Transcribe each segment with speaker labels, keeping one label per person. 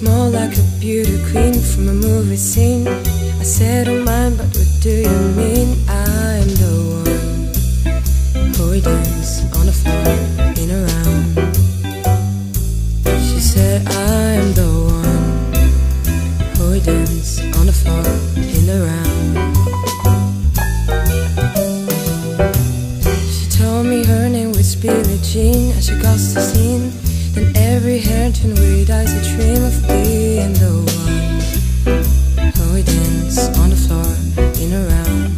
Speaker 1: more like a beauty queen from a movie scene. I said, oh mine, but what do you mean? I'm the one who will dance on the floor in a round. She said, I'm the one who will dance on the floor in a round. She told me her name was Billie Jean as she crossed the scene. Then every hair turned red eyes, a dream of being the one who will dance on the floor in a round.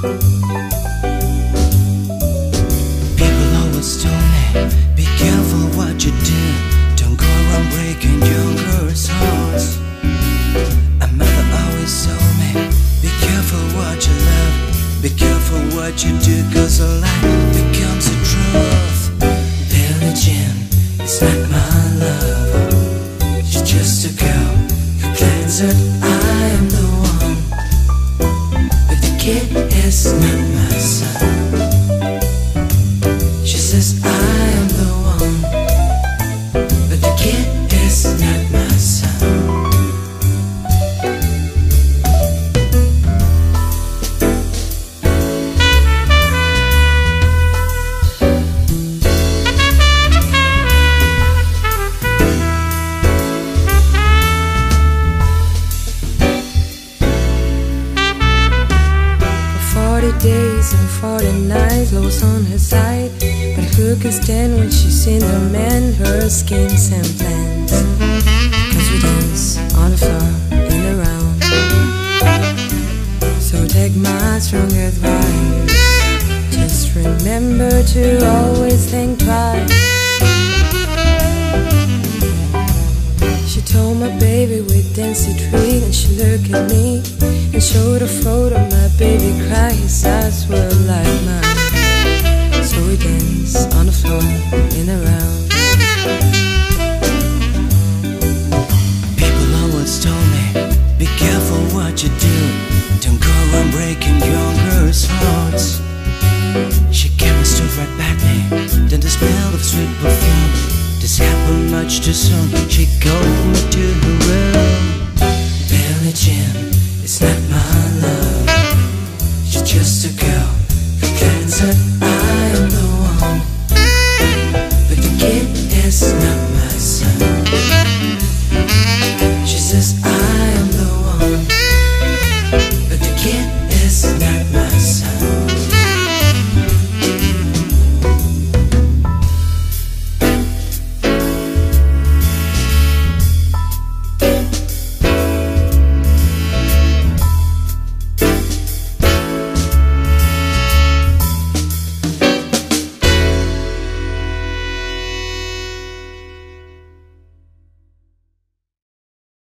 Speaker 2: People always told me, be careful what you do. Don't go around breaking young girls' hearts. A mother always told me, be careful what you love, be careful what you do, cause a lie becomes a truth. Billie Jean, it's not my love. She's just a girl who claims that I am the one, but the kid is not my son. She says I am the one, but the kid is not my son.
Speaker 1: Days and 40 nights, lost on her side, but who can stand when she's in the man, her schemes and plans? Cause we dance on the floor in a round. So take my strong advice, just remember to always think twice. She told my baby we'd dance a treat, and she looked at me and showed a photo. My baby cried, his eyes were like mine. So we danced on the floor in a round.
Speaker 2: People always told me, be careful what you do. Don't go around breaking young girls' hearts. She came and stood right back me, then the smell of sweet perfume. This happened much too soon. She called me to her room. Billie Jean, it's not my love. She's just a girl who claims that